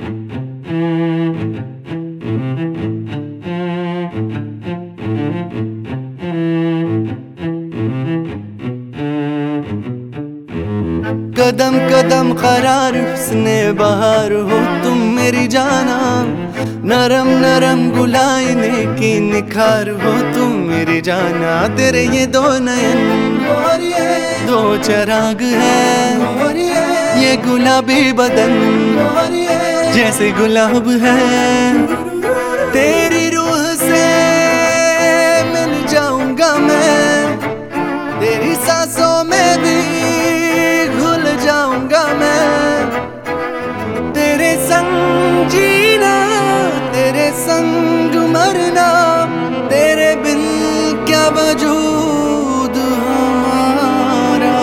कदम कदम करार हुस्ने बहार हो तुम मेरी जाना, नरम नरम गुलाइने की निखार हो तुम मेरी जाना। तेरे ये दो नयन और ये दो चिराग है, ये गुलाबी बदन और ये जैसे गुलाब है। तेरी रूह से मिल जाऊंगा मैं, तेरी सांसों में भी घुल जाऊंगा मैं। तेरे संग जीना, तेरे संग मरना, तेरे बिन क्या वजूद हमारा।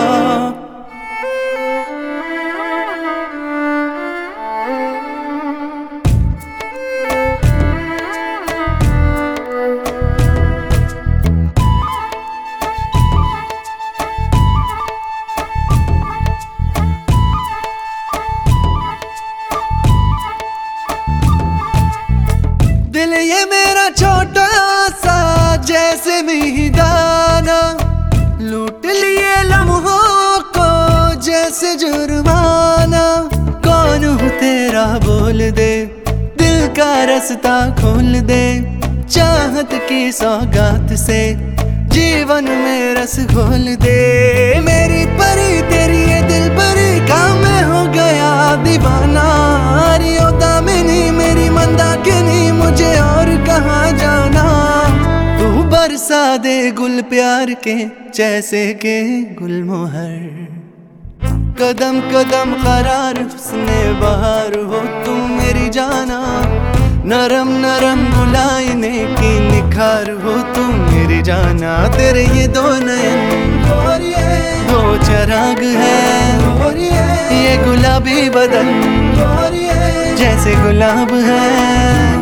दिल ये मेरा छोटा सा जैसे मीदाना, लूट लिए लम्हों को जैसे जुर्माना। कौन हूँ तेरा बोल दे, दिल का रास्ता खोल दे। चाहत की सौगात से जीवन में रस घोल दे। मेरी परी तेरी ये दिल परी का मैं हो गया दीवाना। रियो दामिनी मेरी मंदाकिनी, मुझे और कहाँ जाना। तू बरसा दे गुल प्यार के जैसे के गुलमोहर। कदम कदम करार हुस्ने बहार हो तुम मेरी जाना, नरम नरम गुलाइने की निखार हो तुम मेरी जाना। तेरे ये दो नयन और ये दो चिराग है, और ये गुलाबी बदन और ये जैसे गुलाब है।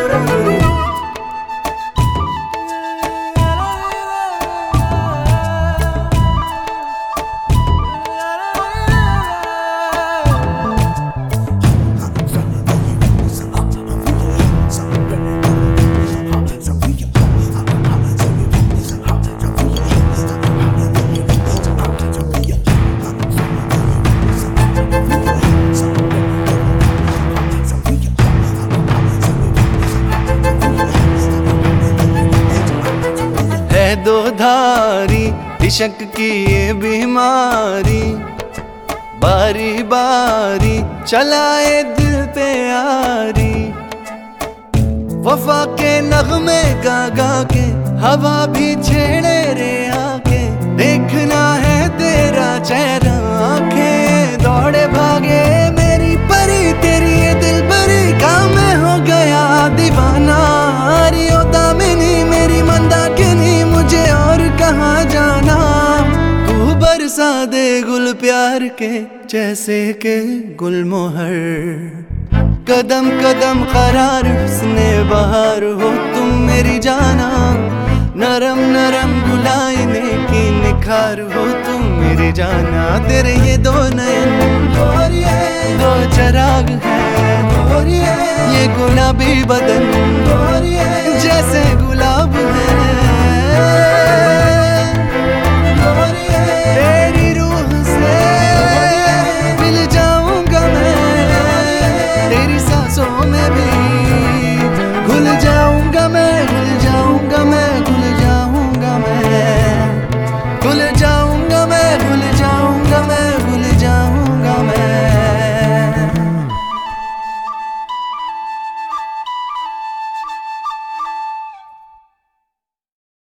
दो धारी इश्क की ये बीमारी, बारी बारी चलाए दिल पे यारी। वफा के नगमे गा गा के हवा भी छेड़े रे आके। देखना है तेरा चेहरा, आंखें दौड़े भागे मेरी परी तेरी ये दिल परी का मैं हो गया दीवाना। रियो दामिनी मेरी मंदाकिनी, मुझे और कहाँ जाना। तू बरसा दे गुल प्यार के जैसे के गुलमोहर। कदम कदम करार हुस्ने बहार हो तुम मेरी जाना, नरम नरम गुलाइने की निखार हो तुम मेरी जाना। तेरे ये दो नयन और ये दो चिराग है, और ये गुलाबी बदन और ये जैसे गुलाब है। और ये तेरी रूह से मिल जाऊंगा मैं, तेरी